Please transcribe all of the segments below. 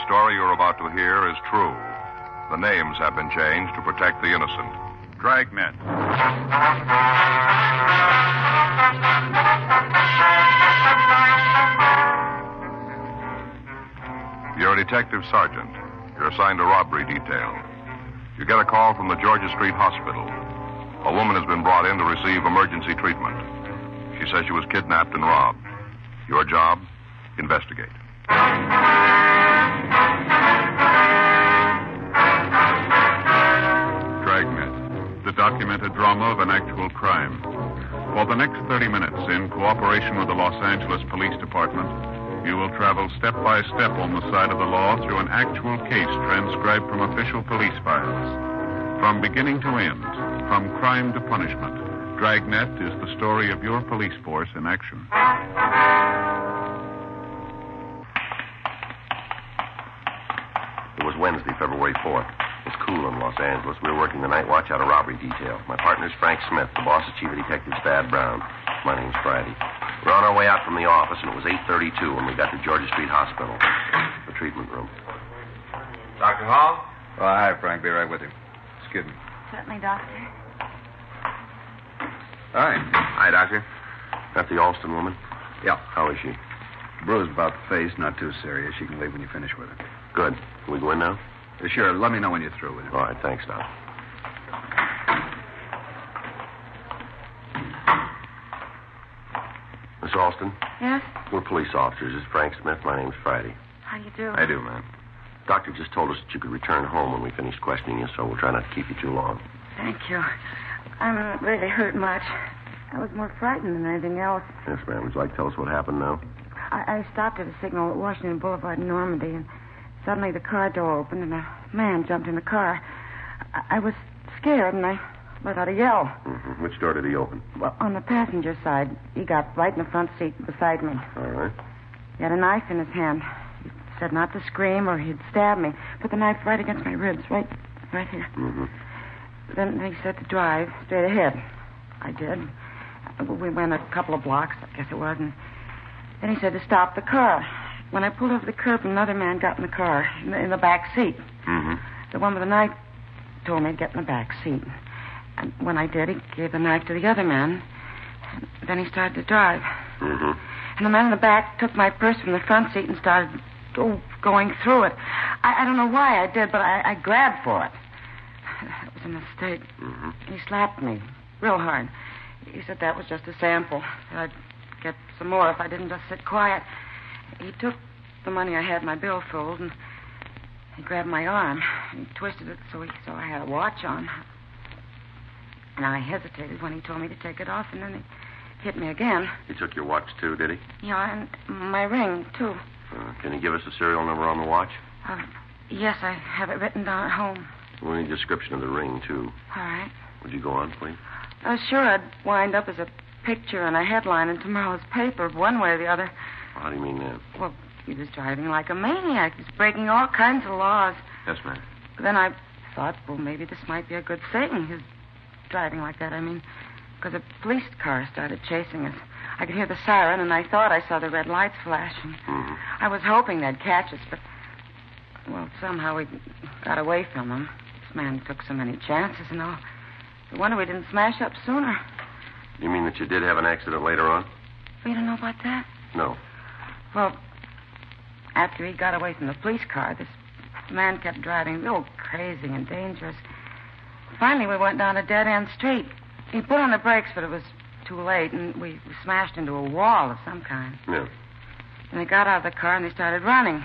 story you're about to hear is true. The names have been changed to protect the innocent. Dragnet. You're a detective sergeant. You're assigned a robbery detail. You get a call from the Georgia Street Hospital. A woman has been brought in to receive emergency treatment. She says she was kidnapped and robbed. Your job? Investigate. Dragnet, the documented drama of an actual crime. For the next 30 minutes, in cooperation with the Los Angeles Police Department, you will travel step by step on the side of the law through an actual case transcribed from official police files. From beginning to end, from crime to punishment, Dragnet is the story of your police force in action. It was Wednesday, February 4th. It was cool in Los Angeles. We were working the night watch out of robbery detail. My partner's Frank Smith. The boss is Chief of Detectives Thad Brown. My name's Friday. We're on our way out from the office, and it was 8:32 when we got to Georgia Street Hospital, the treatment room. Dr. Hall? Oh, hi, Frank. Be right with you. Excuse me. Certainly, Doctor. Hi. Hi, Doctor. That the Alston woman? Yeah. How is she? Bruised about the face, not too serious. You can leave when you finish with her. Good. Can we go in now? Sure. Let me know when you're through with her. All right. Thanks, Doc. Miss Alston? Yes? We're police officers. This is Frank Smith. My name's Friday. How you doing? I do, ma'am. Doctor just told us that you could return home when we finished questioning you, so we'll try not to keep you too long. Thank you. I'm not really hurt much. I was more frightened than anything else. Yes, ma'am. Would you like to tell us what happened now? I stopped at a signal at Washington Boulevard in Normandy, and suddenly the car door opened, and a man jumped in the car. I was scared, and I let out a yell. Mm-hmm. Which door did he open? Well, on the passenger side. He got right in the front seat beside me. All right. He had a knife in his hand. He said not to scream or he'd stab me. Put the knife right against my ribs, right here. Mm-hmm. Then he said to drive straight ahead. I did. We went a couple of blocks, I guess it was, and then he said to stop the car. When I pulled over the curb, another man got in the car, in the back seat. Mm-hmm. The one with the knife told me to get in the back seat. And when I did, he gave the knife to the other man. And then he started to drive. Mm-hmm. And the man in the back took my purse from the front seat and started going through it. I don't know why I did, but I grabbed for it. It was a mistake. Mm-hmm. He slapped me real hard. He said that was just a sample. That I'd get some more if I didn't just sit quiet. He took the money I had in my billfold, and he grabbed my arm. He twisted it so I had a watch on. And I hesitated when he told me to take it off, and then he hit me again. He took your watch, too, did he? Yeah, and my ring, too. Can you give us the serial number on the watch? Yes, I have it written down at home. We need a description of the ring, too. All right. Would you go on, please? Sure, I'd wind up as a picture and a headline in tomorrow's paper, one way or the other. How do you mean that? Well, he was driving like a maniac. He was breaking all kinds of laws. Yes, ma'am. Then I thought, well, maybe this might be a good thing, his driving like that. I mean, because a police car started chasing us. I could hear the siren, and I thought I saw the red lights flashing. Mm-hmm. I was hoping they'd catch us, but, well, somehow we got away from them. This man took so many chances and all. No wonder we didn't smash up sooner. You mean that you did have an accident later on? You don't know about that? No. Well, after he got away from the police car, this man kept driving real crazy and dangerous. Finally, we went down a dead-end street. He put on the brakes, but it was too late, and we smashed into a wall of some kind. Yeah. And they got out of the car, and they started running.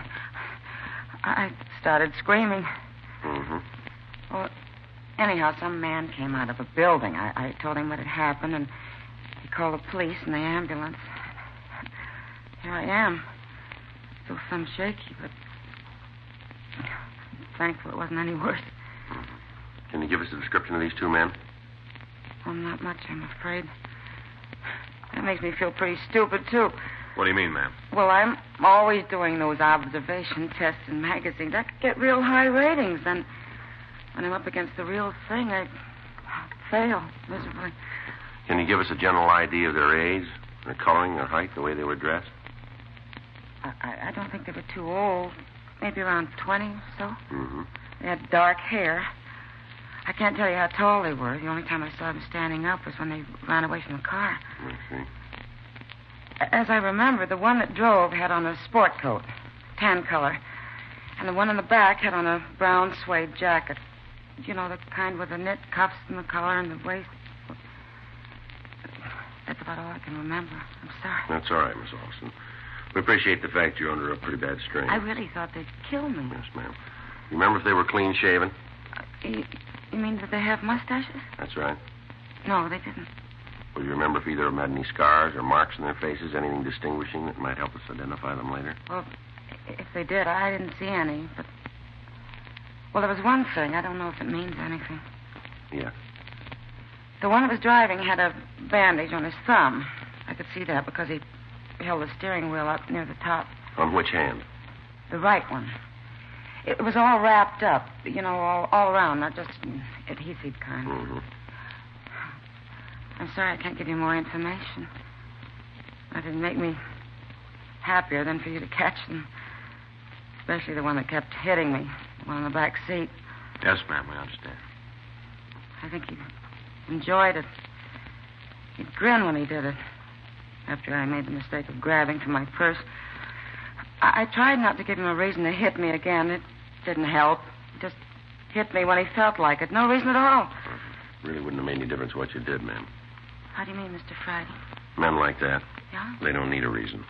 I started screaming. Mm-hmm. Well, anyhow, some man came out of a building. I told him what had happened, and he called the police and the ambulance. Here I am. Still some shaky, but thankful it wasn't any worse. Mm-hmm. Can you give us a description of these two men? Well, not much, I'm afraid. That makes me feel pretty stupid, too. What do you mean, ma'am? Well, I'm always doing those observation tests in magazines. I could get real high ratings. Then when I'm up against the real thing, I fail miserably. Can you give us a general idea of their age, their coloring, their height, the way they were dressed? I don't think they were too old. maybe around 20 or so. Mm-hmm. They had dark hair. I can't tell you how tall they were. The only time I saw them standing up was when they ran away from the car. I see. As I remember, the one that drove had on a sport coat, tan color, and the one in the back had on a brown suede jacket. You know, the kind with the knit cuffs and the collar and the waist. That's about all I can remember. I'm sorry. That's all right, Miss Alston. We appreciate the fact you're under a pretty bad strain. I really thought they'd kill me. Yes, ma'am. You remember if they were clean shaven? You mean that they have mustaches? That's right. No, they didn't. Well, you remember if either of them had any scars or marks on their faces, anything distinguishing that might help us identify them later? Well, if they did, I didn't see any, but... Well, there was one thing. I don't know if it means anything. Yeah. The one that was driving had a bandage on his thumb. I could see that because he held the steering wheel up near the top. On which hand? The right one. It was all wrapped up, you know, all around, not just an adhesive kind. Mm-hmm. I'm sorry I can't give you more information. That didn't make me happier than for you to catch them. Especially the one that kept hitting me, the one in the back seat. Yes, ma'am, we understand. I think he enjoyed it. He'd grin when he did it. After I made the mistake of grabbing for my purse. I tried not to give him a reason to hit me again. It didn't help. He just hit me when he felt like it. No reason at all. Really wouldn't have made any difference what you did, ma'am. How do you mean, Mr. Friday? Men like that, Yeah? they don't need a reason.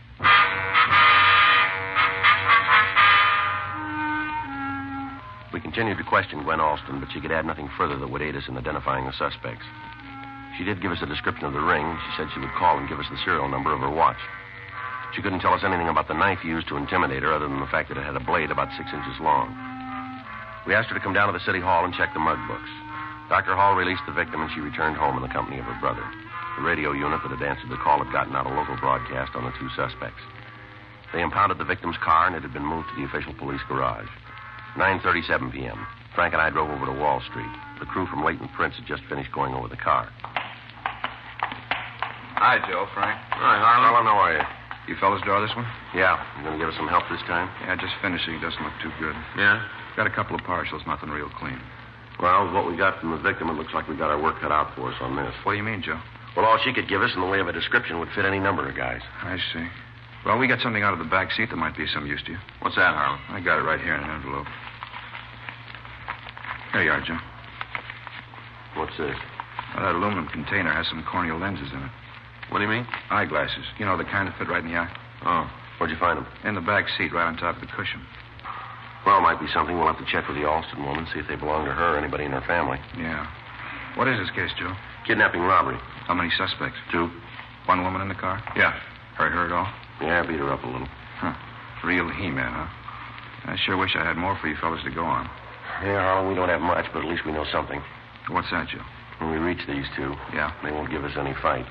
We continued to question Gwen Alston, but she could add nothing further that would aid us in identifying the suspects. She did give us a description of the ring. She said she would call and give us the serial number of her watch. She couldn't tell us anything about the knife used to intimidate her other than the fact that it had a blade about 6 inches long. We asked her to come down to the city hall and check the mug books. Dr. Hall released the victim, and she returned home in the company of her brother. The radio unit that had answered the call had gotten out a local broadcast on the two suspects. They impounded the victim's car, and it had been moved to the official police garage. 9:37 p.m. Frank and I drove over to Wall Street. The crew from Leighton Prince had just finished going over the car. Hi, Joe, Frank. Hi, Harlan. How are you? You fellas draw this one? Yeah. You going to give us some help this time? Yeah, just finishing. Doesn't look too good. Yeah? Got a couple of partials, nothing real clean. Well, with what we got from the victim, it looks like we got our work cut out for us on this. What do you mean, Joe? Well, all she could give us in the way of a description would fit any number of guys. I see. Well, we got something out of the back seat that might be of some use to you. What's that, Harlan? I got it right here in an envelope. There you are, Joe. What's this? Well, that aluminum container has some corneal lenses in it. What do you mean? Eyeglasses. You know, the kind that fit right in the eye. Oh. Where'd you find them? In the back seat, right on top of the cushion. Well, it might be something. We'll have to check with the Alston woman, see if they belong to her or anybody in her family. Yeah. What is this case, Joe? Kidnapping robbery. How many suspects? 2. One woman in the car? Yeah. Hurt her at all? Yeah, beat her up a little. Huh. Real He-Man, huh? I sure wish I had more for you fellas to go on. Yeah, Harlan, we don't have much, but at least we know something. What's that, Joe? When we reach these two, Yeah. they won't give us any fight.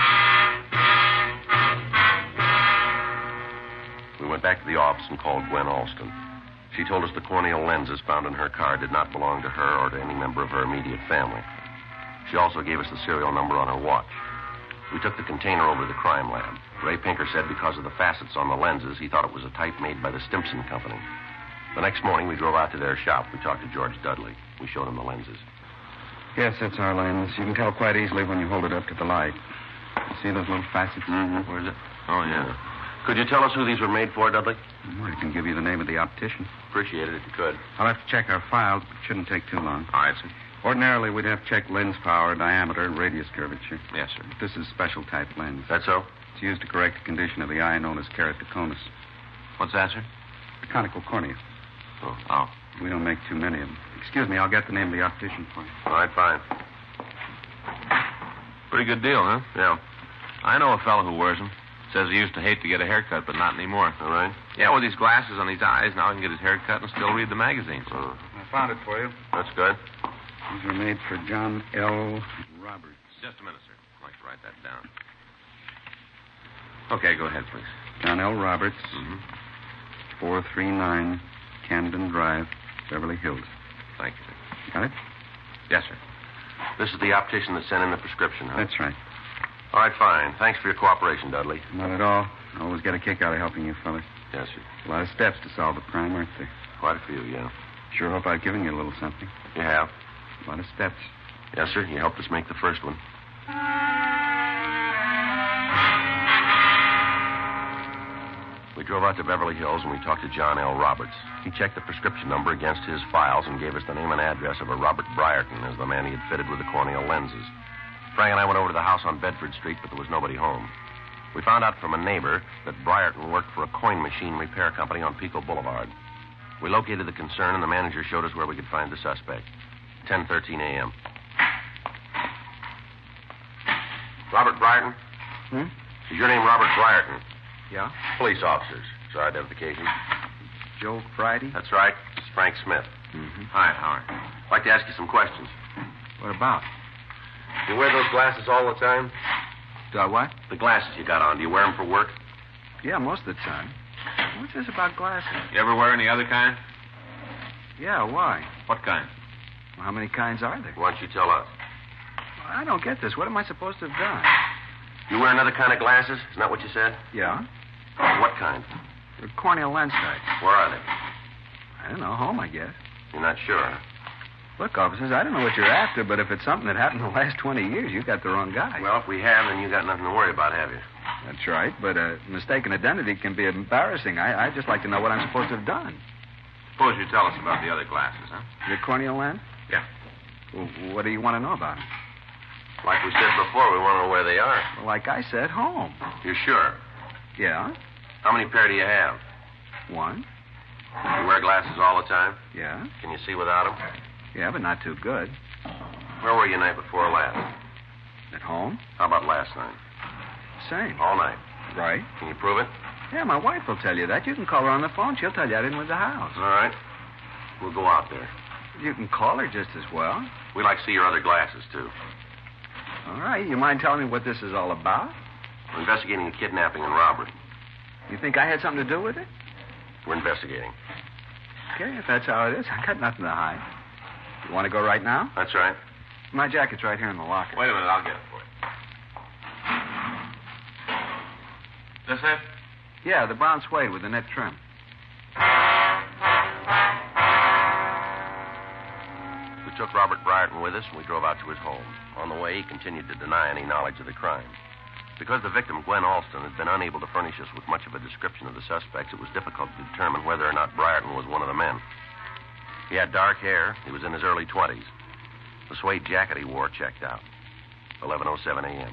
We went back to the office and called Gwen Alston. She told us the corneal lenses found in her car did not belong to her or to any member of her immediate family. She also gave us the serial number on her watch. We took the container over to the crime lab. Ray Pinker said because of the facets on the lenses, he thought it was a type made by the Stimson Company. The next morning, we drove out to their shop. We talked to George Dudley. We showed him the lenses. Yes, that's our lens. You can tell quite easily when you hold it up to the light. You see those little facets? Mm-hmm. Where is it? Oh, yeah. Could you tell us who these were made for, Dudley? Well, I can give you the name of the optician. Appreciate it if you could. I'll have to check our files, but it shouldn't take too long. All right, sir. Ordinarily, we'd have to check lens power, diameter, and radius curvature. Yes, sir. But this is special type lens. That so? It's used to correct a condition of the eye known as keratoconus. What's that, sir? The conical cornea. Oh. We don't make too many of them. Excuse me, I'll get the name of the optician for you. All right, fine. Pretty good deal, huh? Yeah. I know a fellow who wears them. Says he used to hate to get a haircut, but not anymore. All right. Yeah, with these glasses on his eyes, now he can get his hair cut and still read the magazines. Oh, I found it for you. that's good. These were made for John L. Roberts. Just a minute, sir. I'd like to write that down. Okay, go ahead, please. John L. Roberts, Mm-hmm. 439 Camden Drive, Beverly Hills. Thank you, sir. Got it? Yes, sir. This is the optician that sent in the prescription, huh? That's right. All right, fine. Thanks for your cooperation, Dudley. Not at all. I always get a kick out of helping you fellas. Yes, sir. A lot of steps to solve a crime, aren't there? Quite a few, yeah. Sure hope I've given you a little something. You have? A lot of steps. Yes, sir. You helped us make the first one. We drove out to Beverly Hills and we talked to John L. Roberts. He checked the prescription number against his files and gave us the name and address of a Robert Brierton as the man he had fitted with the corneal lenses. Frank and I went over to the house on Bedford Street, but there was nobody home. We found out from a neighbor that Brierton worked for a coin machine repair company on Pico Boulevard. We located the concern, and the manager showed us where we could find the suspect. 10:13 a.m. Robert Brierton? Is your name Robert Brierton? Yeah? Police officers. It's our identification. Joe Friday? That's right. It's Frank Smith. Mm-hmm. Hi, Howard. I'd like to ask you some questions. What about? You wear those glasses all the time? Do I what? The glasses you got on, do you wear them for work? Yeah, most of the time. What's this about glasses? You ever wear any other kind? Yeah, why? What kind? Well, how many kinds are there? Why don't you tell us? I don't get this. What am I supposed to have done? You wear another kind of glasses? Isn't that what you said? Yeah? What kind? They're corneal lens type. Where are they? I don't know. Home, I guess. You're not sure, huh? Look, officers, I don't know what you're after, but if it's something that happened in the last 20 years, you got the wrong guy. Well, if we have, then you got nothing to worry about, have you? That's right, but mistaken identity can be embarrassing. I'd just like to know what I'm supposed to have done. Suppose you tell us about the other glasses, huh? Your corneal lens? Yeah. Well, what do you want to know about them? Like we said before, we want to know where they are. Well, like I said, home. You're sure? Yeah? How many pair do you have? One? You wear glasses all the time? Yeah? Can you see without them? Yeah, but not too good. Where were you night before last? At home? How about last night? Same. All night. Right? Can you prove it? Yeah, my wife will tell you that. You can call her on the phone. She'll tell you I didn't leave the house. All right. We'll go out there. You can call her just as well. We'd like to see your other glasses, too. All right. You mind telling me what this is all about? We're investigating a kidnapping and robbery. You think I had something to do with it? We're investigating. Okay, if that's how it is, I got nothing to hide. You want to go right now? That's right. My jacket's right here in the locker. Wait a minute, I'll get it for you. This it? Yeah, the brown suede with the net trim. We took Robert Brierton with us, and we drove out to his home. On the way, he continued to deny any knowledge of the crime. Because the victim, Gwen Alston, had been unable to furnish us with much of a description of the suspects, it was difficult to determine whether or not Brierton was one of the men. He had dark hair. He was in his early 20s. The suede jacket he wore checked out. 11:07 a.m.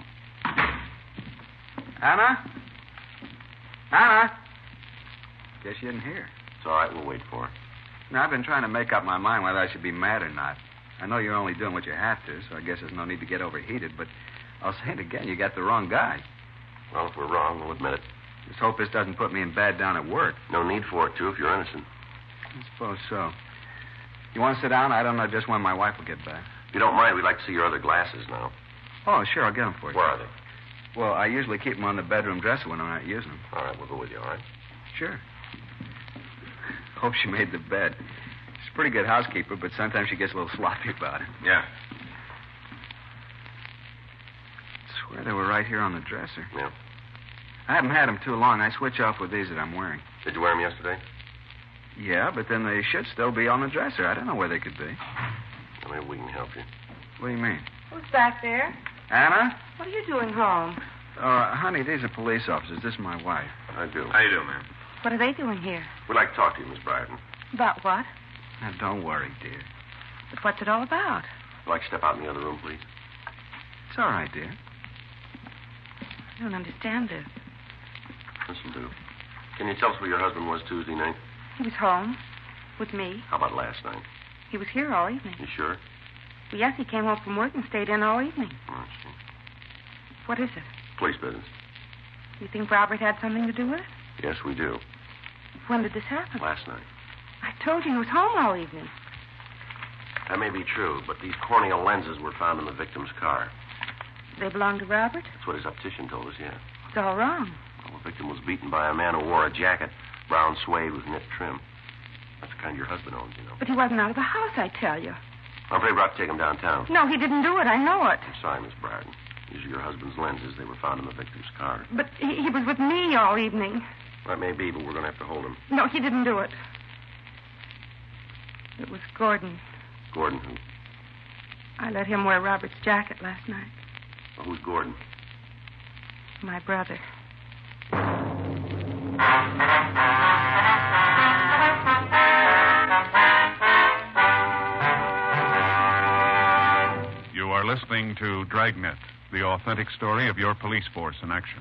Anna? Anna? Guess you didn't hear. It's all right. We'll wait for her. Now, I've been trying to make up my mind whether I should be mad or not. I know you're only doing what you have to, so I guess there's no need to get overheated, but I'll say it again. You got the wrong guy. Well, if we're wrong, we'll admit it. Just hope this doesn't put me in bad down at work. No need for it, too, if you're innocent. I suppose so. You want to sit down? I don't know just when my wife will get back. If you don't mind, we'd like to see your other glasses now. Oh, sure, I'll get them for you. Where are they? Well, I usually keep them on the bedroom dresser when I'm not using them. All right, we'll go with you, all right? Sure. Hope she made the bed. She's a pretty good housekeeper, but sometimes she gets a little sloppy about it. Yeah. I swear they were right here on the dresser. Yeah. I haven't had them too long. I switch off with these that I'm wearing. Did you wear them yesterday? Yeah, but then they should still be on the dresser. I don't know where they could be. Well, maybe we can help you. What do you mean? Who's back there? Anna? What are you doing home? Honey, these are police officers. This is my wife. I do. How you doing, ma'am? What are they doing here? We'd like to talk to you, Miss Brierton. About what? Now, don't worry, dear. But what's it all about? Would you like to step out in the other room, please? It's all right, dear. I don't understand this. Listen, do. Can you tell us where your husband was Tuesday night? He was home with me. How about last night? He was here all evening. You sure? Well, yes, he came home from work and stayed in all evening. Oh, I see. What is it? Police business. You think Robert had something to do with it? Yes, we do. When did this happen? Last night. I told you he was home all evening. That may be true, but these corneal lenses were found in the victim's car. They belong to Robert? That's what his optician told us, yeah. It's all wrong. Well, the victim was beaten by a man who wore a jacket, brown suede with knit trim. That's the kind your husband owns, you know. But he wasn't out of the house, I tell you. I'm afraid we'll have to take him downtown. No, he didn't do it. I know it. I'm sorry, Miss Brierton. These are your husband's lenses. They were found in the victim's car. But he was with me all evening. That may be, but we're going to have to hold him. No, he didn't do it. It was Gordon. Gordon who? I let him wear Robert's jacket last night. Well, who's Gordon? My brother. You are listening to Dragnet, the authentic story of your police force in action.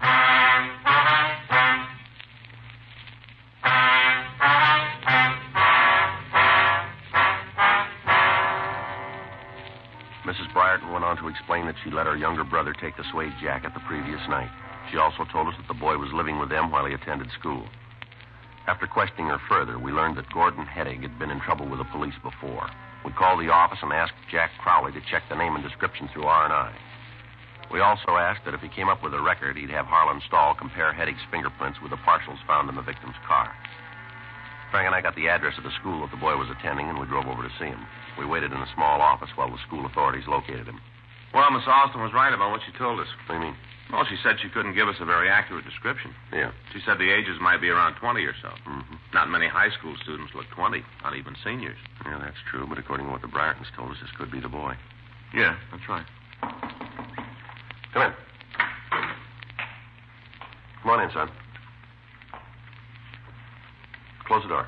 Mrs. Briarton went on to explain that she let her younger brother take the suede jacket the previous night. She also told us that the boy was living with them while he attended school. After questioning her further, we learned that Gordon Heddig had been in trouble with the police before. We called the office and asked Jack Crowley to check the name and description through R&I. We also asked that if he came up with a record, he'd have Harlan Stahl compare Heddig's fingerprints with the partials found in the victim's car. Frank and I got the address of the school that the boy was attending, and we drove over to see him. We waited in a small office while the school authorities located him. Well, Miss Alston was right about what she told us. What do you mean? Well, she said she couldn't give us a very accurate description. Yeah. She said the ages might be around 20 or so. Mm-hmm. Not many high school students look 20, not even seniors. Yeah, that's true, but according to what the Briartons told us, this could be the boy. Yeah, that's right. Come in. Come on in, son. Close the door.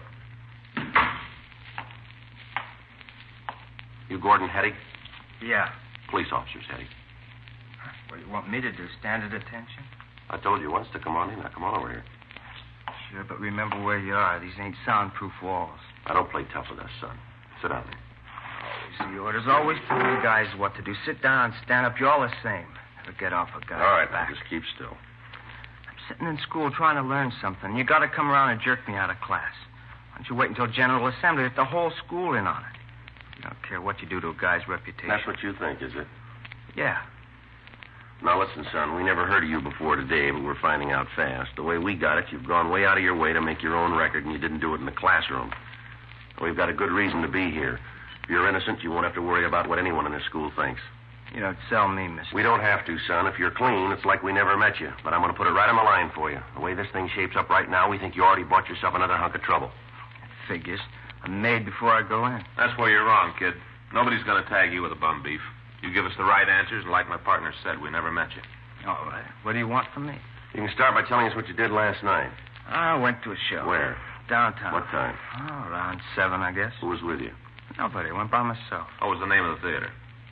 You Gordon Heddig? Yeah. Police officers, Heddig. What do you want me to do? Stand at attention? I told you once to come on in. Now, come on over here. Sure, but remember where you are. These ain't soundproof walls. I don't play tough with us, son. Sit down there. Always the orders. Always tell you guys what to do. Sit down, stand up. You're all the same. Never get off a guy's All right, back. now, just keep still. I'm sitting in school trying to learn something. You got to come around and jerk me out of class. Why don't you wait until General Assembly with the whole school in on it? You don't care what you do to a guy's reputation. That's what you think, is it? Yeah. Now, listen, son, we never heard of you before today, but we're finding out fast. The way we got it, you've gone way out of your way to make your own record, and you didn't do it in the classroom. We've got a good reason to be here. If you're innocent, you won't have to worry about what anyone in this school thinks. You don't sell me, mister. We don't have to, son. If you're clean, it's like we never met you. But I'm going to put it right on the line for you. The way this thing shapes up right now, we think you already bought yourself another hunk of trouble. Figures. I'm made before I go in. That's where you're wrong, kid. Nobody's going to tag you with a bum beef. You give us the right answers, and like my partner said, we never met you. All right. What do you want from me? You can start by telling us what you did last night. I went to a show. Where? Downtown. What time? Oh, around 7, I guess. Who was with you? Nobody. Went by myself. What was the name of the theater?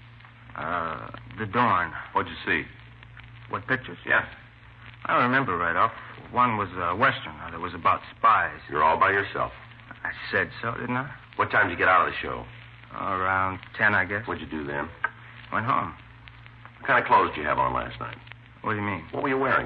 The Dawn. What'd you see? What pictures? Yeah. I don't remember right off. One was a Western. That was about spies. You're all by yourself. I said so, didn't I? What time did you get out of the show? Around 10, I guess. What'd you do then? Went home. What kind of clothes did you have on last night? What do you mean? What were you wearing?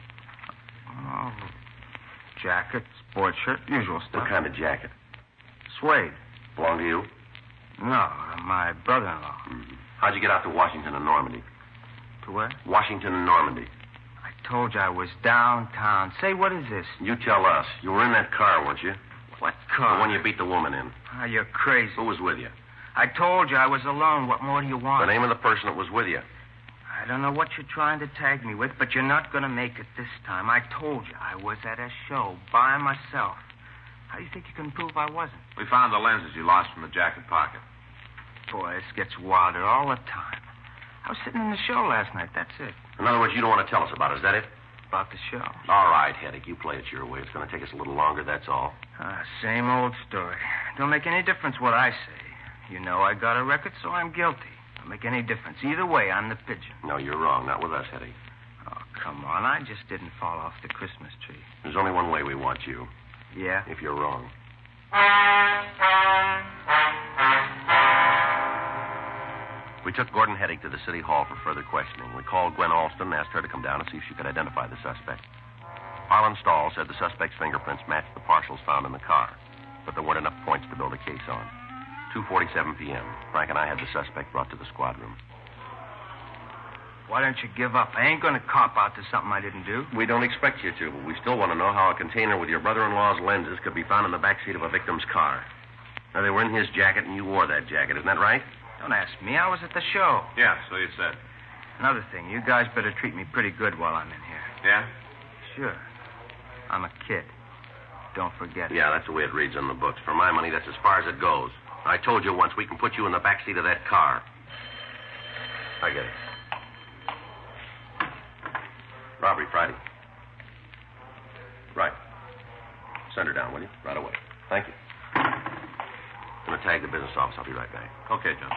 Oh, jacket, sports shirt, usual stuff. What kind of jacket? Suede. Belong to you? No, my brother-in-law. Mm-hmm. How'd you get out to Washington and Normandy? To where? Washington and Normandy. I told you I was downtown. Say, what is this? You tell us. You were in that car, weren't you? What car? The one you beat the woman in. Oh, you're crazy. Who was with you? I told you I was alone. What more do you want? The name of the person that was with you. I don't know what you're trying to tag me with, but you're not going to make it this time. I told you I was at a show by myself. How do you think you can prove I wasn't? We found the lenses you lost from the jacket pocket. Boy, this gets wilder all the time. I was sitting in the show last night, that's it. In other words, you don't want to tell us about it, is that it? About the show. All right, Heddig, you play it your way. It's going to take us a little longer, that's all. Same old story. Don't make any difference what I say. You know I got a record, so I'm guilty. Don't make any difference. Either way, I'm the pigeon. No, you're wrong. Not with us, Heddig. Oh, come on. I just didn't fall off the Christmas tree. There's only one way we want you. Yeah? If you're wrong. We took Gordon Heddig to the city hall for further questioning. We called Gwen Alston and asked her to come down and see if she could identify the suspect. Harlan Stahl said the suspect's fingerprints matched the partials found in the car, but there weren't enough points to build a case on. 2:47 p.m. Frank and I had the suspect brought to the squad room. Why don't you give up? I ain't going to cop out to something I didn't do. We don't expect you to, but we still want to know how a container with your brother-in-law's lenses could be found in the backseat of a victim's car. Now, they were in his jacket, and you wore that jacket. Isn't that right? Don't ask me. I was at the show. Yeah, so you said. Another thing, you guys better treat me pretty good while I'm in here. Yeah? Sure. I'm a kid. Don't forget it. Yeah, that's the way it reads in the books. For my money, that's as far as it goes. I told you once we can put you in the back seat of that car. I get it. Robbery Friday. Right. Send her down, will you? Right away. Thank you. I'm going to tag the business office. I'll be right back. Okay, John.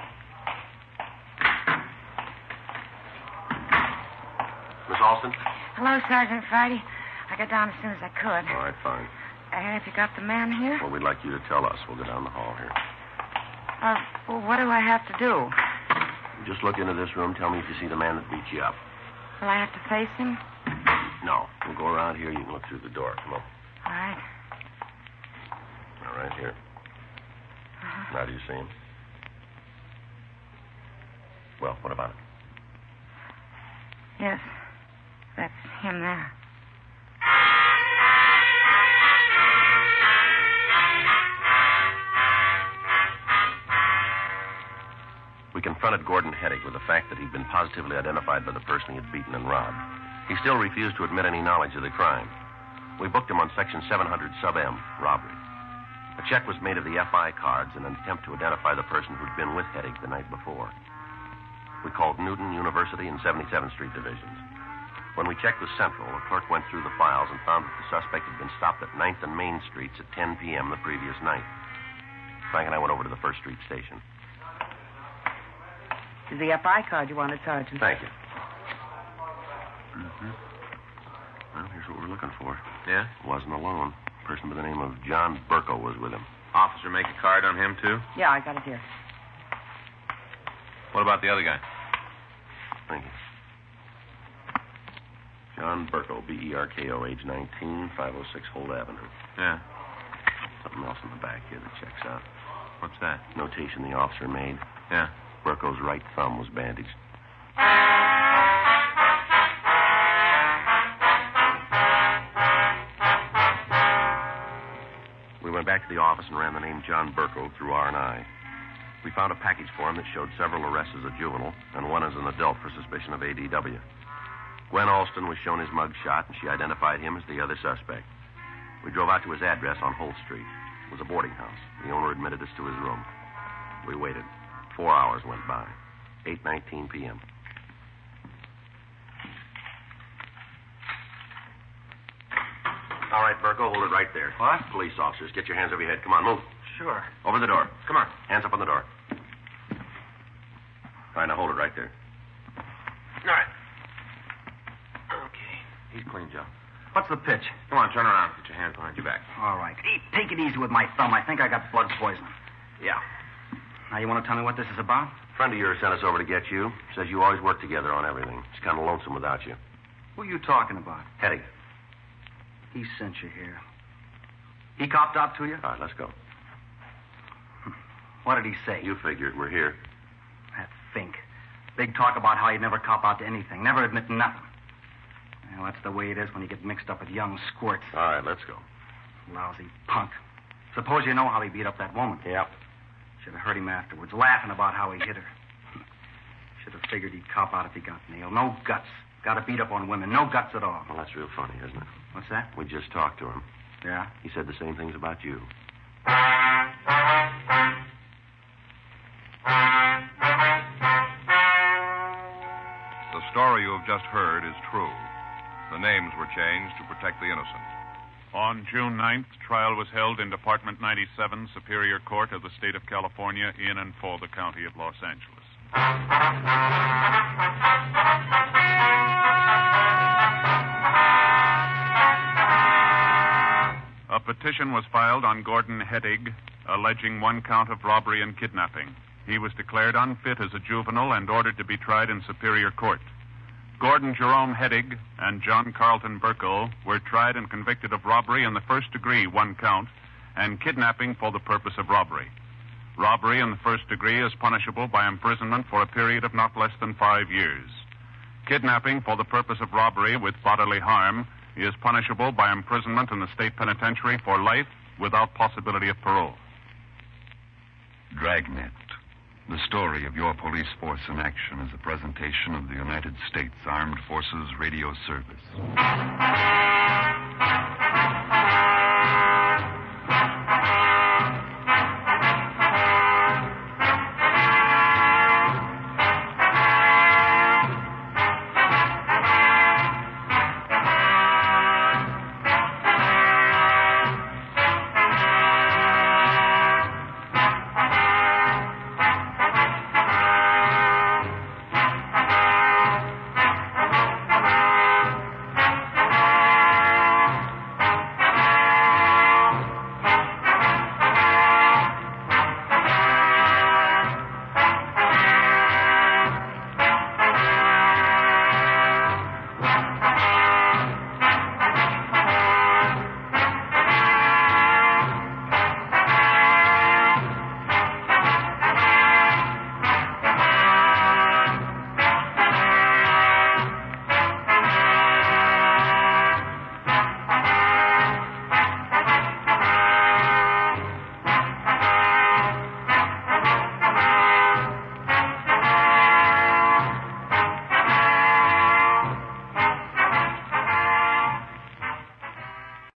Miss Alston? Hello, Sergeant Friday. I got down as soon as I could. All right, fine. Have you got the man here? Well, we'd like you to tell us. We'll go down the hall here. Well, what do I have to do? Just look into this room. Tell me if you see the man that beat you up. Will I have to face him? No. We'll go around here. You can look through the door. Come on. All right. All right, here. Now, do you see him? Well, what about it? Yes. That's him there. We confronted Gordon Heddig with the fact that he'd been positively identified by the person he had beaten and robbed. He still refused to admit any knowledge of the crime. We booked him on Section 700 Sub-M, robbery. A check was made of the FI cards in an attempt to identify the person who'd been with Heddig the night before. We called Newton, University, and 77th Street divisions. When we checked with Central, a clerk went through the files and found that the suspect had been stopped at 9th and Main Streets at 10 p.m. the previous night. Frank and I went over to the First Street station. Is the FI card you wanted, Sergeant? Thank you. Well, here's what we're looking for. Yeah? Wasn't alone. A person by the name of John Burko was with him. Officer make a card on him, too? Yeah, I got it here. What about the other guy? Thank you. John Burko, B-E-R-K-O, age 19, 506 Holt Avenue. Yeah. Something else in the back here that checks out. What's that? Notation the officer made. Yeah. Burko's right thumb was bandaged. We went back to the office and ran the name John Burko through R&I. We found a package for him that showed several arrests as a juvenile and one as an adult for suspicion of ADW. Gwen Alston was shown his mug shot, and she identified him as the other suspect. We drove out to his address on Holt Street. It was a boarding house. The owner admitted us to his room. We waited. 4 hours went by. 8:19 p.m. All right, Burko, hold it right there. What? Police officers, get your hands over your head. Come on, move. Sure. Over the door. Come on. Hands up on the door. All right, now hold it right there. All right. Okay. He's clean, Joe. What's the pitch? Come on, turn around. Get your hands behind your back. All right. Hey, take it easy with my thumb. I think I got blood poisoning. Yeah. Now, you want to tell me what this is about? A friend of yours sent us over to get you. Says you always work together on everything. He's kind of lonesome without you. Who are you talking about? Heddig. He sent you here. He copped out to you? All right, let's go. What did he say? You figured. We're here. That Fink. Big talk about how he'd never cop out to anything. Never admit nothing. Well, that's the way it is when you get mixed up with young squirts. All right, let's go. Lousy punk. Suppose you know how he beat up that woman. Yep. Should have heard him afterwards, laughing about how he hit her. Should have figured he'd cop out if he got nailed. No guts. Got to beat up on women. No guts at all. Well, that's real funny, isn't it? What's that? We just talked to him. Yeah? He said the same things about you. The story you have just heard is true. The names were changed to protect the innocent. On June 9th, trial was held in Department 97, Superior Court of the State of California, in and for the County of Los Angeles. A petition was filed on Gordon Heddig, alleging one count of robbery and kidnapping. He was declared unfit as a juvenile and ordered to be tried in Superior Court. Gordon Jerome Heddig and John Carlton Burko were tried and convicted of robbery in the first degree, one count, and kidnapping for the purpose of robbery. Robbery in the first degree is punishable by imprisonment for a period of not less than 5 years. Kidnapping for the purpose of robbery with bodily harm is punishable by imprisonment in the state penitentiary for life without possibility of parole. Dragnet. The story of your police force in action is a presentation of the United States Armed Forces Radio Service.